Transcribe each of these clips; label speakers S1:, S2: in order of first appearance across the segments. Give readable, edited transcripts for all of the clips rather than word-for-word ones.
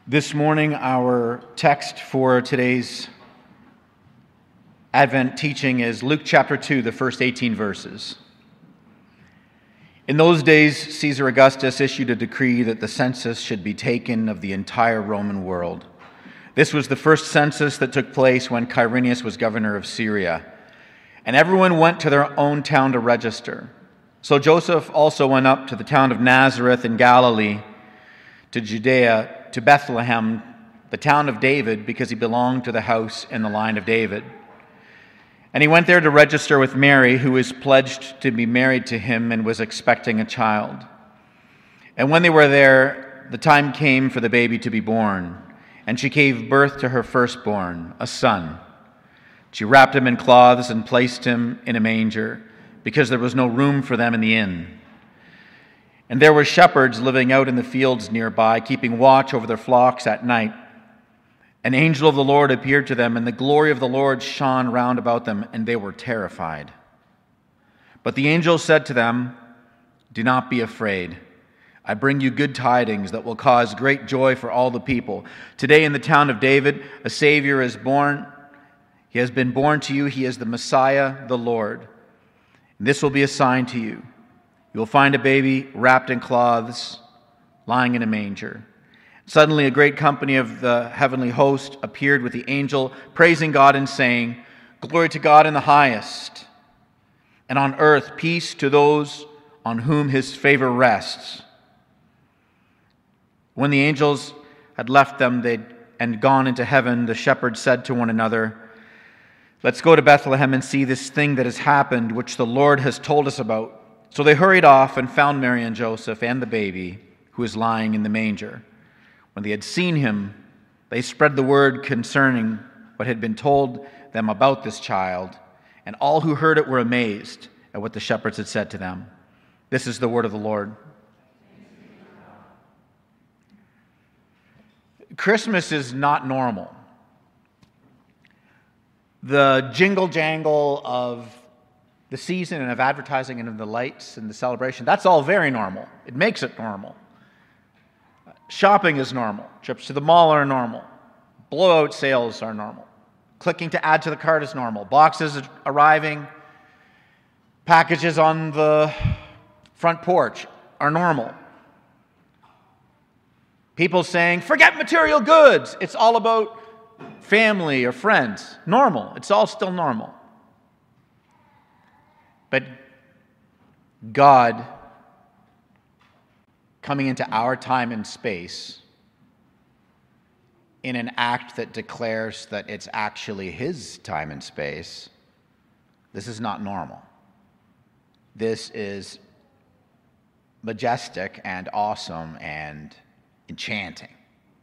S1: This morning, our text for today's Advent teaching is Luke chapter 2, the first 18 verses. In those days, Caesar Augustus issued a decree that the census should be taken of the entire Roman world. This was the first census that took place when Quirinius was governor of Syria, and everyone went to their own town to register. So Joseph also went up to the town of Nazareth in Galilee, to Judea, to Bethlehem, the town of David, because he belonged to the house and the line of David. And he went there to register with Mary, who was pledged to be married to him and was expecting a child. And when they were there, the time came for the baby to be born, and she gave birth to her firstborn, a son. She wrapped him in cloths and placed him in a manger, because there was no room for them in the inn. And there were shepherds living out in the fields nearby, keeping watch over their flocks at night. An angel of the Lord appeared to them, and the glory of the Lord shone round about them, and they were terrified. But the angel said to them, "Do not be afraid. I bring you good tidings that will cause great joy for all the people. Today in the town of David, a Savior is born. He has been born to you. He is the Messiah, the Lord. And this will be a sign to you. You will find a baby wrapped in cloths, lying in a manger." Suddenly a great company of the heavenly host appeared with the angel, praising God and saying, "Glory to God in the highest, and on earth peace to those on whom his favor rests." When the angels had left them and gone into heaven, the shepherds said to one another, "Let's go to Bethlehem and see this thing that has happened, which the Lord has told us about." So they hurried off and found Mary and Joseph and the baby, who was lying in the manger. When they had seen him, they spread the word concerning what had been told them about this child, and all who heard it were amazed at what the shepherds had said to them. This is the word of the Lord. Christmas is not normal. The jingle-jangle of the season and of advertising and of the lights and the celebration, that's all very normal. It makes it normal. Shopping is normal. Trips to the mall are normal. Blowout sales are normal. Clicking to add to the cart is normal. Boxes arriving, packages on the front porch are normal. People saying, "Forget material goods. It's all about family or friends." Normal. It's all still normal. But God coming into our time and space in an act that declares that it's actually his time and space, this is not normal. This is majestic and awesome and enchanting.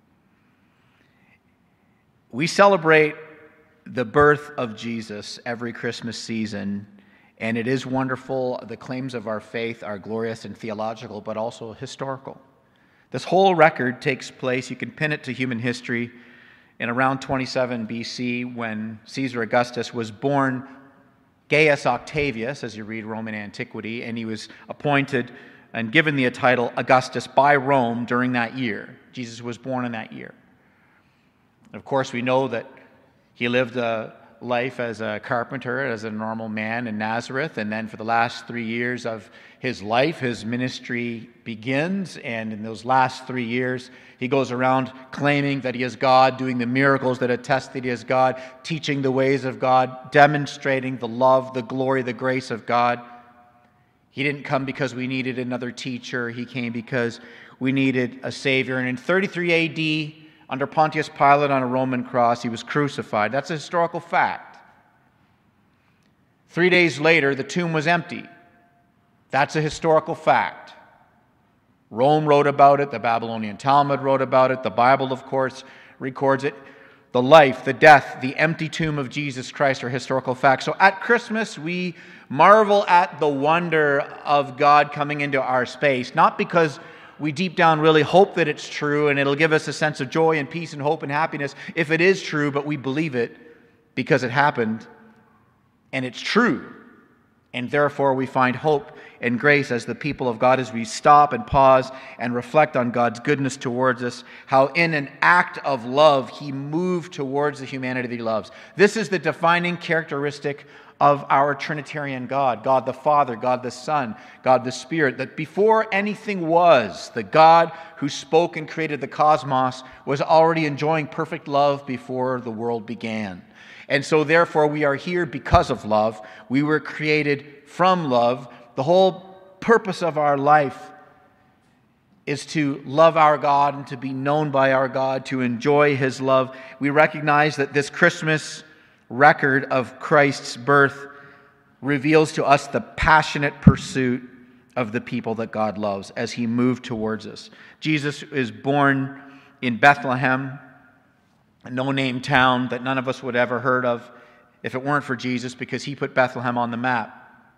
S1: We celebrate the birth of Jesus every Christmas season, and it is wonderful. The claims of our faith are glorious and theological, but also historical. This whole record takes place, you can pin it to human history, in around 27 BC when Caesar Augustus was born Gaius Octavius, as you read Roman antiquity, and he was appointed and given the title Augustus by Rome during that year. Jesus was born in that year. Of course, we know that he lived a life as a carpenter, as a normal man in Nazareth, and then for the last 3 years of his life, his ministry begins, and in those last 3 years, he goes around claiming that he is God, doing the miracles that attest that he is God, teaching the ways of God, demonstrating the love, the glory, the grace of God. He didn't come because we needed another teacher. He came because we needed a Savior. And in 33 AD, under Pontius Pilate on a Roman cross, he was crucified. That's a historical fact. 3 days later, the tomb was empty. That's a historical fact. Rome wrote about it. The Babylonian Talmud wrote about it. The Bible, of course, records it. The life, the death, the empty tomb of Jesus Christ are historical facts. So at Christmas, we marvel at the wonder of God coming into our space, not because we deep down really hope that it's true and it'll give us a sense of joy and peace and hope and happiness if it is true, but we believe it because it happened and it's true. And therefore we find hope and grace as the people of God as we stop and pause and reflect on God's goodness towards us, how in an act of love he moved towards the humanity that he loves. This is the defining characteristic of our Trinitarian God, God the Father, God the Son, God the Spirit, that before anything was, the God who spoke and created the cosmos was already enjoying perfect love before the world began. And so therefore we are here because of love. We were created from love. The whole purpose of our life is to love our God and to be known by our God, to enjoy his love. We recognize that this Christmas record of Christ's birth reveals to us the passionate pursuit of the people that God loves as he moved towards us. Jesus is born in Bethlehem, a no-name town that none of us would ever heard of if it weren't for Jesus, because he put Bethlehem on the map.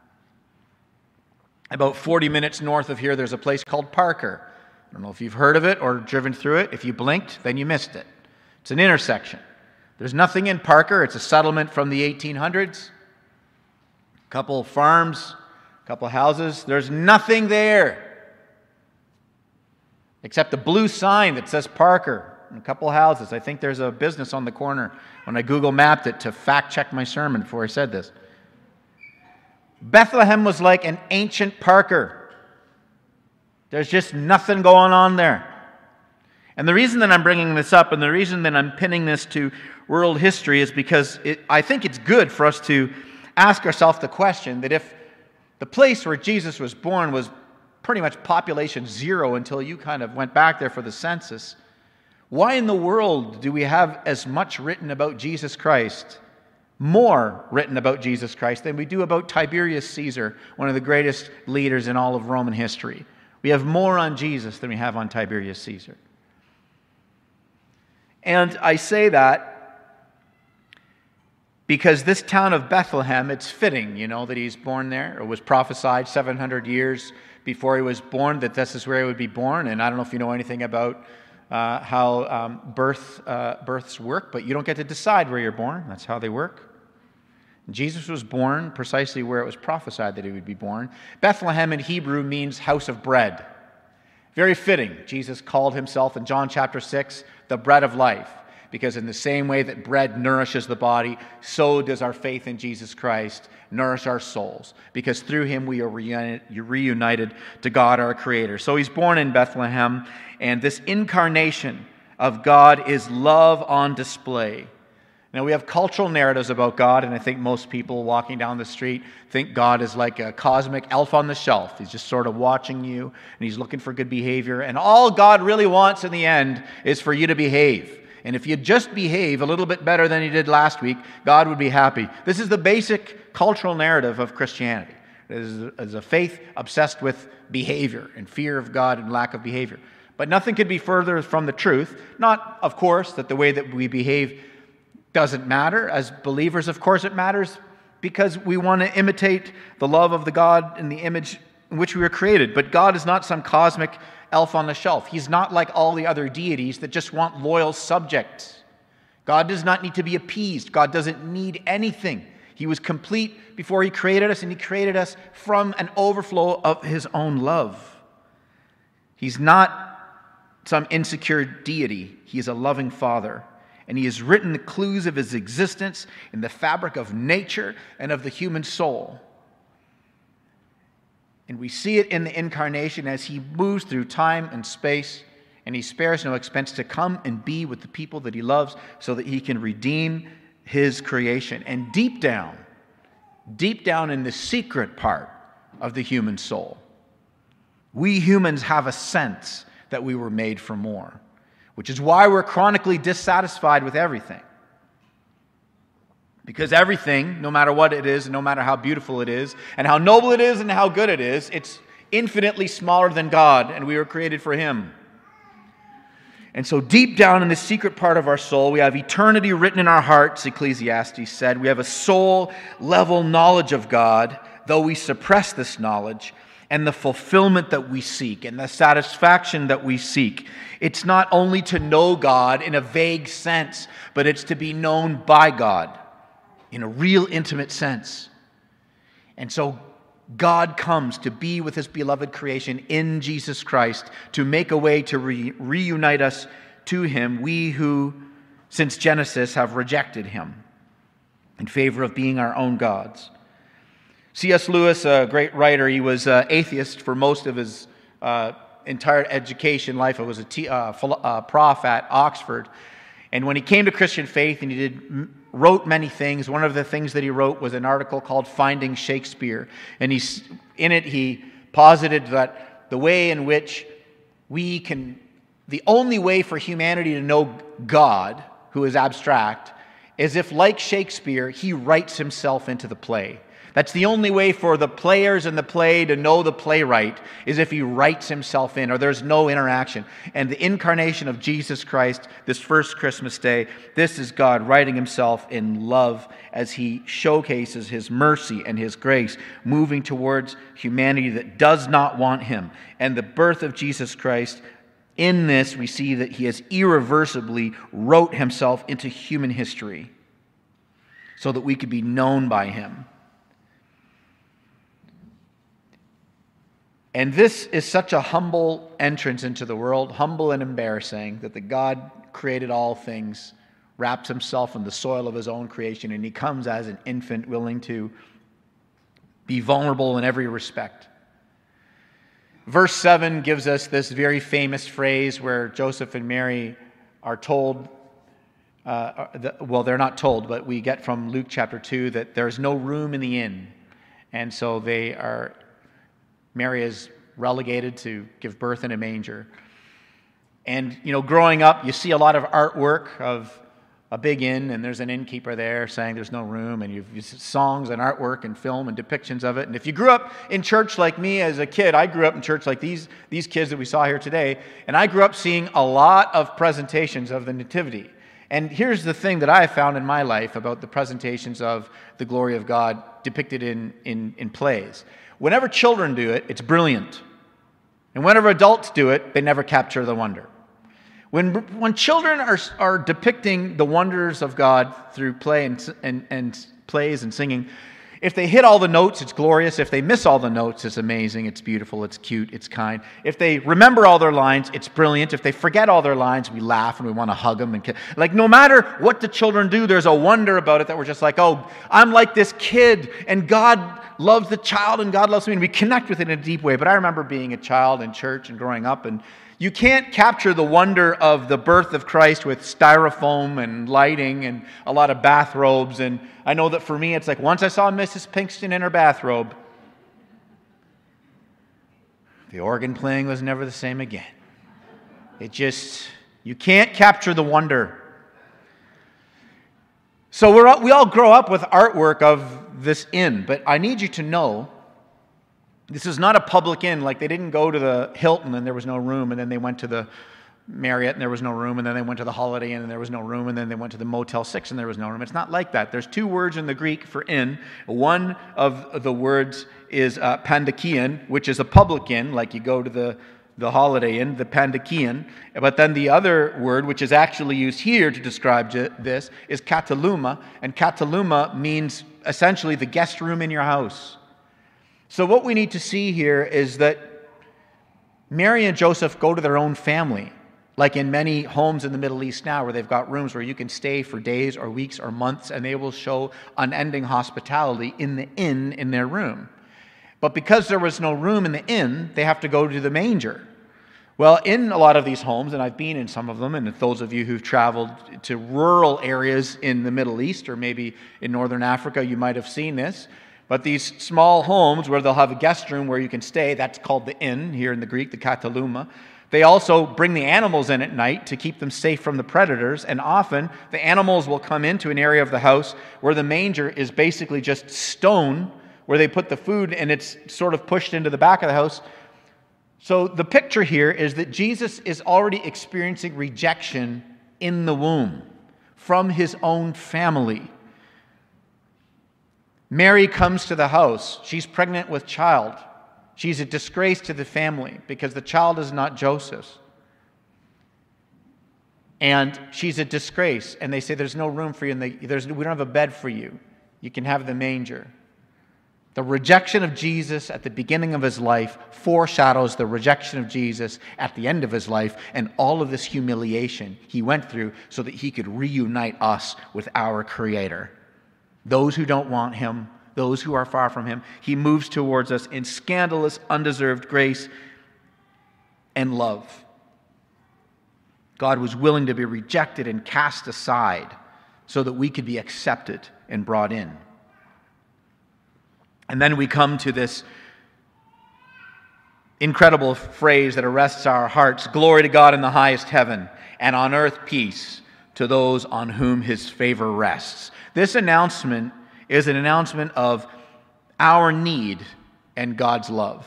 S1: About 40 minutes north of here, there's a place called Parker. I don't know if you've heard of it or driven through it. If you blinked, then you missed it. It's an intersection. There's nothing in Parker. It's a settlement from the 1800s. A couple farms, a couple houses. There's nothing there except the blue sign that says Parker and a couple houses. I think there's a business on the corner when I Google mapped it to fact check my sermon before I said this. Bethlehem was like an ancient Parker. There's just nothing going on there. And the reason that I'm bringing this up and the reason that I'm pinning this to world history is because I think it's good for us to ask ourselves the question that if the place where Jesus was born was pretty much population zero until you kind of went back there for the census, why in the world do we have as much written about Jesus Christ, more written about Jesus Christ, than we do about Tiberius Caesar, one of the greatest leaders in all of Roman history? We have more on Jesus than we have on Tiberius Caesar. And I say that because this town of Bethlehem, it's fitting, that he's born there. It was prophesied 700 years before he was born that this is where he would be born. And I don't know if you know anything about how births work, but you don't get to decide where you're born. That's how they work. Jesus was born precisely where it was prophesied that he would be born. Bethlehem in Hebrew means house of bread. Very fitting. Jesus called himself in John chapter 6 the bread of life, because in the same way that bread nourishes the body, so does our faith in Jesus Christ nourish our souls, because through him we are reunited to God our Creator. So he's born in Bethlehem, and this incarnation of God is love on display. Now, we have cultural narratives about God, and I think most people walking down the street think God is like a cosmic elf on the shelf. He's just sort of watching you, and he's looking for good behavior. And all God really wants in the end is for you to behave. And if you just behave a little bit better than you did last week, God would be happy. This is the basic cultural narrative of Christianity. It is a faith obsessed with behavior and fear of God and lack of behavior. But nothing could be further from the truth. Not, of course, that the way that we behave doesn't matter. As believers, of course, it matters because we want to imitate the love of the God in the image in which we were created. But God is not some cosmic elf on the shelf. He's not like all the other deities that just want loyal subjects. God does not need to be appeased. God doesn't need anything. He was complete before he created us, and he created us from an overflow of his own love. He's not some insecure deity. He is a loving Father. And he has written the clues of his existence in the fabric of nature and of the human soul. And we see it in the incarnation as he moves through time and space, and he spares no expense to come and be with the people that he loves so that he can redeem his creation. And deep down in the secret part of the human soul, we humans have a sense that we were made for more, which is why we're chronically dissatisfied with everything. Because everything, no matter what it is, and no matter how beautiful it is, and how noble it is, and how good it is, it's infinitely smaller than God, and we were created for him. And so deep down in the secret part of our soul, we have eternity written in our hearts, Ecclesiastes said. We have a soul-level knowledge of God, though we suppress this knowledge, and the fulfillment that we seek, and the satisfaction that we seek. It's not only to know God in a vague sense, but it's to be known by God in a real intimate sense. And so God comes to be with his beloved creation in Jesus Christ, to make a way to reunite us to him, we who, since Genesis, have rejected him in favor of being our own gods. C.S. Lewis, a great writer, he was an atheist for most of his entire education life. He was a prof at Oxford. And when he came to Christian faith, and he wrote many things, one of the things that he wrote was an article called Finding Shakespeare. And in it he posited that the way in which the only way for humanity to know God, who is abstract, is if, like Shakespeare, he writes himself into the play. That's the only way for the players in the play to know the playwright, is if he writes himself in, or there's no interaction. And the incarnation of Jesus Christ, this first Christmas day, this is God writing himself in love as he showcases his mercy and his grace, moving towards humanity that does not want him. And the birth of Jesus Christ, in this we see that he has irreversibly wrote himself into human history so that we could be known by him. And this is such a humble entrance into the world, humble and embarrassing, that the God created all things, wraps himself in the soil of his own creation, and he comes as an infant, willing to be vulnerable in every respect. Verse 7 gives us this very famous phrase where Joseph and Mary are told, they're not told, but we get from Luke chapter 2 that there's no room in the inn. And so Mary is relegated to give birth in a manger. And, growing up, you see a lot of artwork of a big inn, and there's an innkeeper there saying there's no room, and you've songs and artwork and film and depictions of it. And if you grew up in church like me as a kid, I grew up in church like these kids that we saw here today, and I grew up seeing a lot of presentations of the Nativity. And here's the thing that I have found in my life about the presentations of the glory of God depicted in plays. Whenever children do it, it's brilliant. And whenever adults do it, they never capture the wonder. When children are depicting the wonders of God through play and plays and singing, if they hit all the notes, it's glorious. If they miss all the notes, it's amazing, it's beautiful, it's cute, it's kind. If they remember all their lines, it's brilliant. If they forget all their lines, we laugh and we want to hug them. No matter what the children do, there's a wonder about it that we're just like, oh, I'm like this kid, and God loves the child and God loves me, and we connect with it in a deep way. But I remember being a child in church and growing up, and you can't capture the wonder of the birth of Christ with styrofoam and lighting and a lot of bathrobes. And I know that for me, it's like once I saw Mrs. Pinkston in her bathrobe, the organ playing was never the same again. You can't capture the wonder. So we all grow up with artwork of this inn, but I need you to know this is not a public inn. Like, they didn't go to the Hilton and there was no room, and then they went to the Marriott and there was no room, and then they went to the Holiday Inn and there was no room, and then they went to the Motel 6 and there was no room. It's not like that. There's two words in the Greek for inn. One of the words is pandakion, which is a public inn, like you go to the Holiday Inn, the pandakion. But then the other word, which is actually used here to describe this, is kataluma, and kataluma means essentially the guest room in your house. So what we need to see here is that Mary and Joseph go to their own family, like in many homes in the Middle East now, where they've got rooms where you can stay for days or weeks or months, and they will show unending hospitality in the inn in their room. But because there was no room in the inn, they have to go to the manger. Well, in a lot of these homes, and I've been in some of them, and those of you who've traveled to rural areas in the Middle East or maybe in northern Africa, you might have seen this. But these small homes where they'll have a guest room where you can stay, that's called the inn here in the Greek, the kataluma. They also bring the animals in at night to keep them safe from the predators, and often the animals will come into an area of the house where the manger is basically just stone, where they put the food and it's sort of pushed into the back of the house. So the picture here is that Jesus is already experiencing rejection in the womb from his own family. Mary comes to the house. She's pregnant with child. She's a disgrace to the family because the child is not Joseph's. And she's a disgrace. And they say, there's no room for you. We don't have a bed for you. You can have the manger. The rejection of Jesus at the beginning of his life foreshadows the rejection of Jesus at the end of his life, and all of this humiliation he went through so that he could reunite us with our Creator. Those who don't want him, those who are far from him, he moves towards us in scandalous, undeserved grace and love. God was willing to be rejected and cast aside so that we could be accepted and brought in. And then we come to this incredible phrase that arrests our hearts: glory to God in the highest heaven, and on earth peace to those on whom his favor rests. This announcement is an announcement of our need and God's love.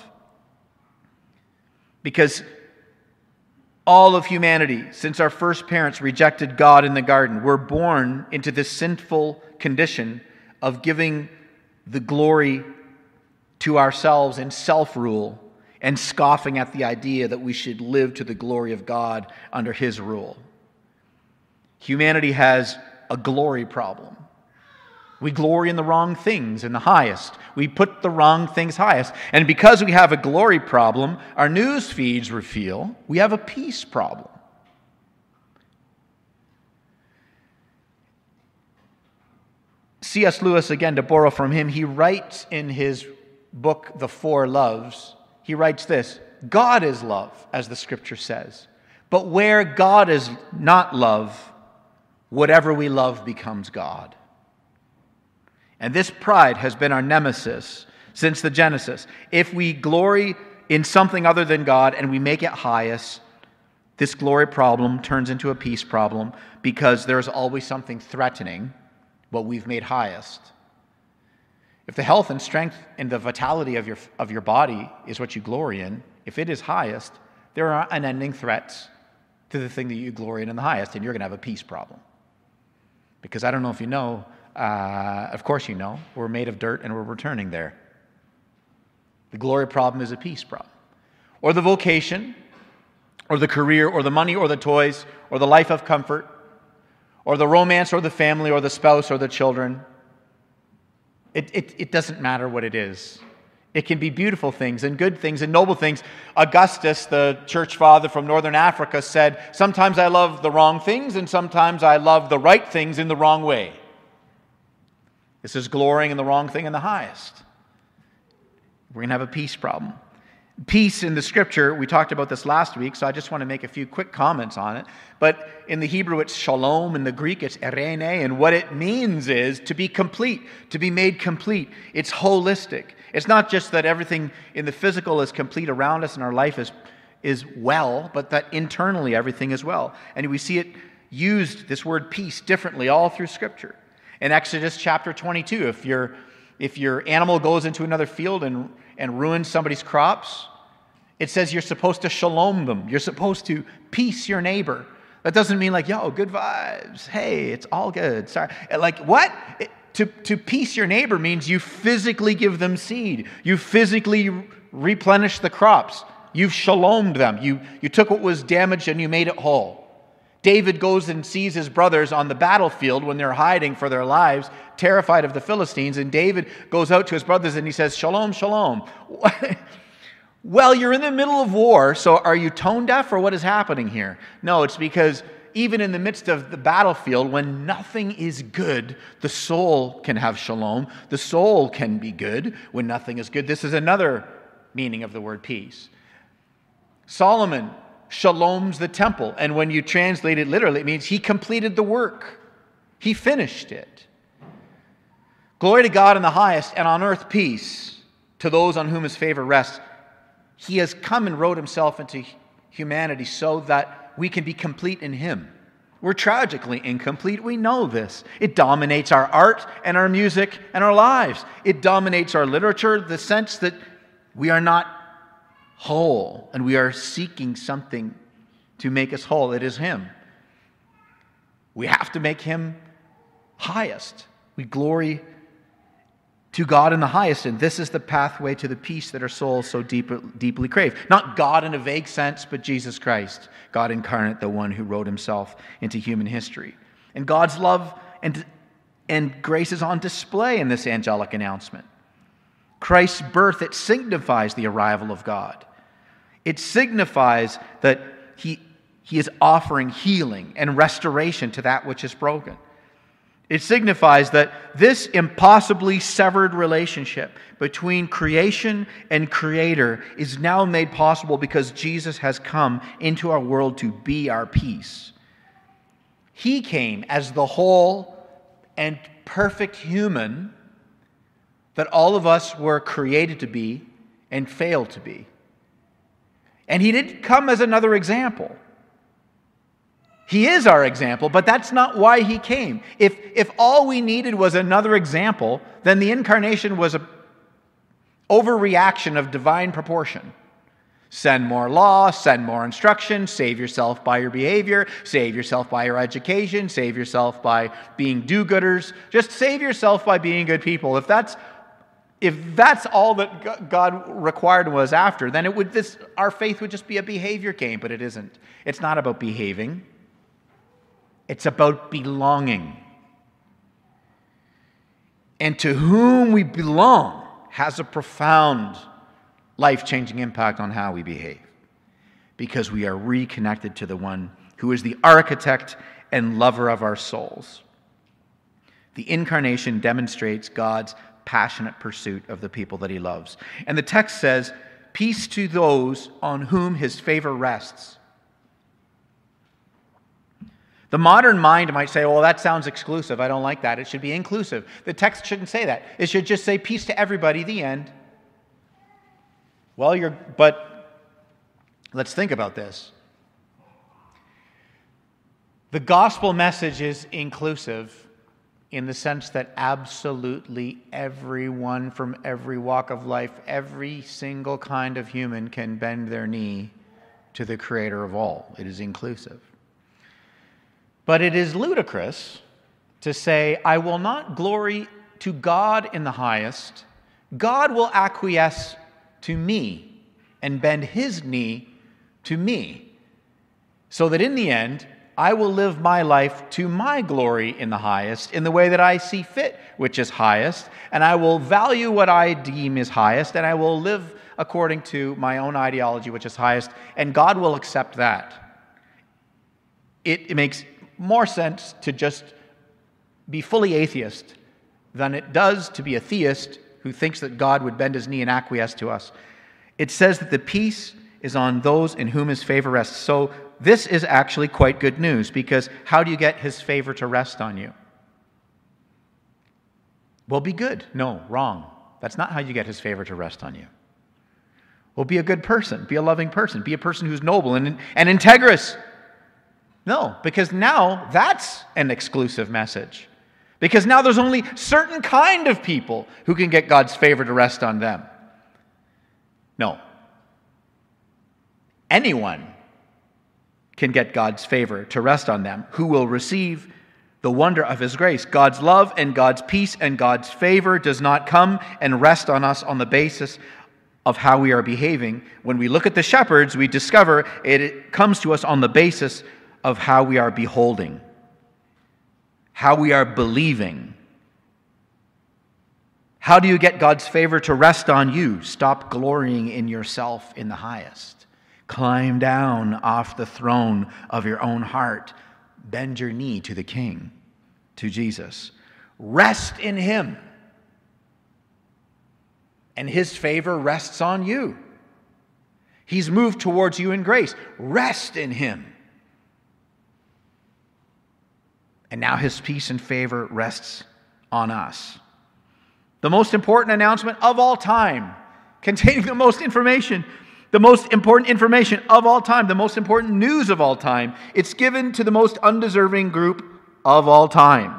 S1: Because all of humanity, since our first parents rejected God in the garden, we're born into this sinful condition of giving the glory to ourselves in self-rule and scoffing at the idea that we should live to the glory of God under his rule. Humanity has a glory problem. We glory in the wrong things in the highest. We put the wrong things highest. And because we have a glory problem, our news feeds reveal we have a peace problem. C.S. Lewis, again, to borrow from him, he writes in his book, The Four Loves, he writes this: God is love, as the scripture says. But where God is not love, whatever we love becomes God. And this pride has been our nemesis since the Genesis. If we glory in something other than God and we make it highest, this glory problem turns into a peace problem, because there's always something threatening what we've made highest. If the health and strength and the vitality of your body is what you glory in, if it is highest, there are unending threats to the thing that you glory in the highest, and you're going to have a peace problem. Because I don't know if you know, of course you know, we're made of dirt and we're returning there. The glory problem is a peace problem. Or the vocation, or the career, or the money, or the toys, or the life of comfort, or the romance, or the family, or the spouse, or the children. It doesn't matter what it is. It can be beautiful things and good things and noble things. Augustus, the church father from northern Africa, said, sometimes I love the wrong things and sometimes I love the right things in the wrong way. This is glorying in the wrong thing in the highest. We're going to have a peace problem. Peace in the scripture, we talked about this last week, so I just want to make a few quick comments on it. But in the Hebrew, it's shalom. In the Greek, it's eirene. And what it means is to be complete, to be made complete. It's holistic. It's not just that everything in the physical is complete around us and our life is well, but that internally everything is well. And we see it used, this word peace, differently all through scripture. In Exodus chapter 22, if your animal goes into another field and ruins somebody's crops, it says you're supposed to shalom them. You're supposed to peace your neighbor. That doesn't mean like, yo, good vibes. Hey, it's all good. Sorry. Like, what? To peace your neighbor means you physically give them seed. You physically replenish the crops. You've shalomed them. You took what was damaged and you made it whole. David goes and sees his brothers on the battlefield when they're hiding for their lives, terrified of the Philistines. And David goes out to his brothers and he says, shalom, shalom. Well, you're in the middle of war, so are you tone deaf or what is happening here? No, it's because even in the midst of the battlefield, when nothing is good, the soul can have shalom. The soul can be good when nothing is good. This is another meaning of the word peace. Solomon shaloms the temple, and when you translate it literally, it means he completed the work. He finished it. Glory to God in the highest, and on earth peace to those on whom his favor rests. He has come and wrote himself into humanity so that we can be complete in him. We're tragically incomplete. We know this. It dominates our art and our music and our lives. It dominates our literature, the sense that we are not whole and we are seeking something to make us whole. It is him. We have to make him highest. We glory to God in the highest, and this is the pathway to the peace that our souls so deeply crave. Not God in a vague sense, but Jesus Christ, God incarnate, the one who wrote himself into human history. And God's love and grace is on display in this angelic announcement. Christ's birth, it signifies the arrival of God. It signifies that he is offering healing and restoration to that which is broken. It signifies that this impossibly severed relationship between creation and Creator is now made possible because Jesus has come into our world to be our peace. He came as the whole and perfect human that all of us were created to be and failed to be. And He didn't come as another example. He is our example, but that's not why He came. If all we needed was another example, then the incarnation was an overreaction of divine proportion. Send more law, send more instruction, save yourself by your behavior, save yourself by your education, save yourself by being do-gooders. Just save yourself by being good people. If that's all that God required was after, then our faith would just be a behavior game, but it isn't. It's not about behaving. It's about belonging. And to whom we belong has a profound, life-changing impact on how we behave, because we are reconnected to the one who is the architect and lover of our souls. The incarnation demonstrates God's passionate pursuit of the people that He loves. And the text says, "Peace to those on whom His favor rests." The modern mind might say, "Oh, that sounds exclusive. I don't like that. It should be inclusive." The text shouldn't say that. It should just say, "Peace to everybody," the end. But let's think about this. The gospel message is inclusive in the sense that absolutely everyone from every walk of life, every single kind of human can bend their knee to the Creator of all. It is inclusive. But it is ludicrous to say, "I will not glory to God in the highest. God will acquiesce to me and bend His knee to me, so that in the end, I will live my life to my glory in the highest, in the way that I see fit, which is highest, and I will value what I deem is highest, and I will live according to my own ideology, which is highest, and God will accept that." It makes more sense to just be fully atheist than it does to be a theist who thinks that God would bend His knee and acquiesce to us. It says that the peace is on those in whom His favor rests. So this is actually quite good news, because how do you get His favor to rest on you? Well, be good. No, wrong. That's not how you get His favor to rest on you. Well, be a good person. Be a loving person. Be a person who's noble and integrous. No, because now that's an exclusive message. Because now there's only certain kind of people who can get God's favor to rest on them. No. Anyone can get God's favor to rest on them who will receive the wonder of His grace. God's love and God's peace and God's favor does not come and rest on us on the basis of how we are behaving. When we look at the shepherds, we discover it comes to us on the basis of how we are beholding, how we are believing. How do you get God's favor to rest on you? Stop glorying in yourself in the highest. Climb down off the throne of your own heart. Bend your knee to the King, to Jesus. Rest in Him, and His favor rests on you. He's moved towards you in grace. Rest in Him. And now His peace and favor rests on us. The most important announcement of all time, containing the most information, the most important information of all time, the most important news of all time. It's given to the most undeserving group of all time.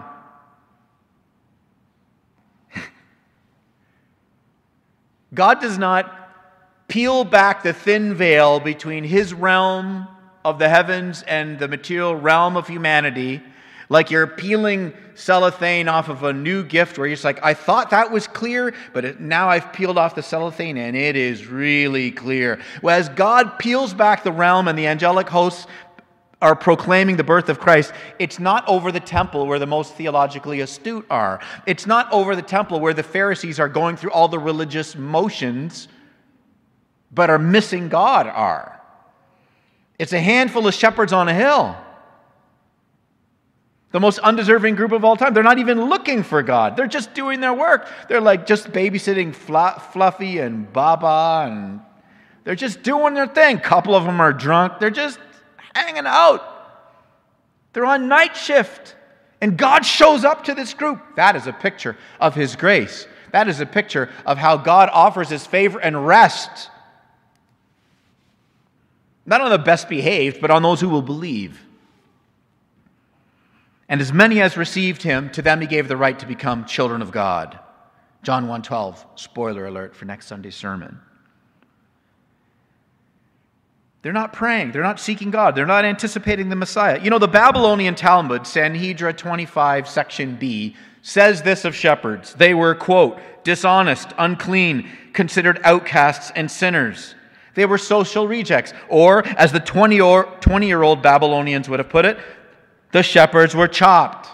S1: God does not peel back the thin veil between His realm of the heavens and the material realm of humanity, like you're peeling cellophane off of a new gift where you're just like, I thought that was clear, but now I've peeled off the cellophane and it is really clear. Whereas God peels back the realm and the angelic hosts are proclaiming the birth of Christ, it's not over the temple where the most theologically astute are. It's not over the temple where the Pharisees are going through all the religious motions but are missing God are. It's a handful of shepherds on a hill. The most undeserving group of all time. They're not even looking for God. They're just doing their work. They're like just babysitting Fluffy and Baba, and they're just doing their thing. A couple of them are drunk. They're just hanging out. They're on night shift. And God shows up to this group. That is a picture of His grace. That is a picture of how God offers His favor and rest. Not on the best behaved, but on those who will believe. And as many as received Him, to them He gave the right to become children of God. John 1:12, spoiler alert for next Sunday's sermon. They're not praying. They're not seeking God. They're not anticipating the Messiah. You know, the Babylonian Talmud, Sanhedrin 25, section B, says this of shepherds. They were, quote, dishonest, unclean, considered outcasts and sinners. They were social rejects. Or, as the 20-year-old Babylonians would have put it, the shepherds were chopped.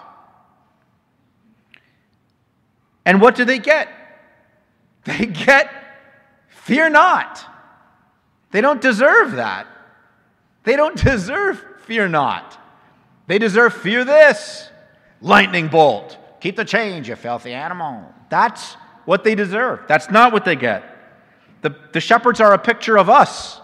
S1: And what do they get? They get, fear not. They don't deserve that. They don't deserve fear not. They deserve fear this. Lightning bolt. Keep the change, you filthy animal. That's what they deserve. That's not what they get. The shepherds are a picture of us.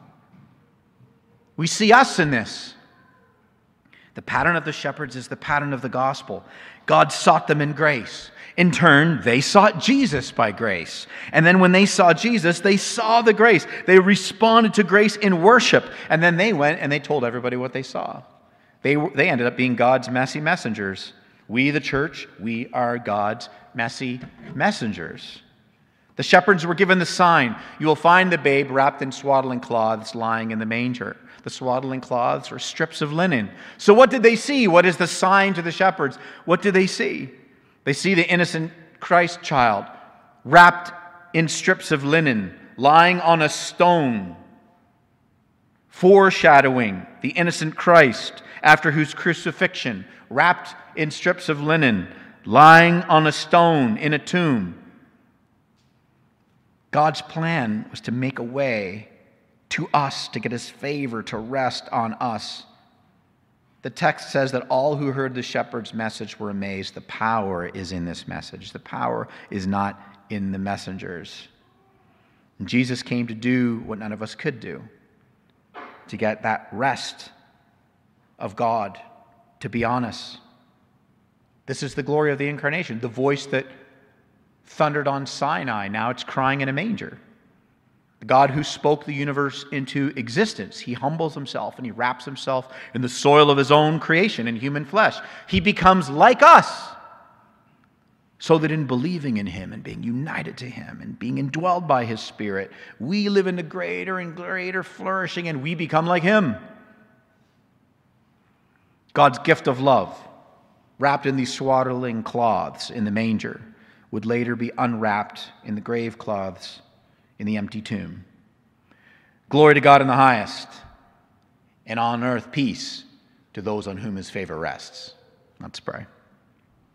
S1: We see us in this. The pattern of the shepherds is the pattern of the gospel. God sought them in grace. In turn, they sought Jesus by grace. And then when they saw Jesus, they saw the grace. They responded to grace in worship. And then they went and they told everybody what they saw. They ended up being God's messy messengers. We, the church, we are God's messy messengers. The shepherds were given the sign. You will find the babe wrapped in swaddling cloths lying in the manger. The swaddling cloths were strips of linen. So what did they see? What is the sign to the shepherds? What do they see? They see the innocent Christ child wrapped in strips of linen, lying on a stone, foreshadowing the innocent Christ after whose crucifixion, wrapped in strips of linen, lying on a stone in a tomb. God's plan was to make a way to us, to get His favor, to rest on us. The text says that all who heard the shepherd's message were amazed. The power is in this message. The power is not in the messengers. And Jesus came to do what none of us could do, to get that rest of God, to be honest. This is the glory of the incarnation. The voice that thundered on Sinai, now it's crying in a manger. The God who spoke the universe into existence, He humbles Himself and He wraps Himself in the soil of His own creation in human flesh. He becomes like us, so that in believing in Him and being united to Him and being indwelled by His Spirit, we live into greater and greater flourishing and we become like Him. God's gift of love, wrapped in these swaddling cloths in the manger, would later be unwrapped in the grave cloths in the empty tomb. Glory to God in the highest, and on earth peace to those on whom His favor rests. Let's pray.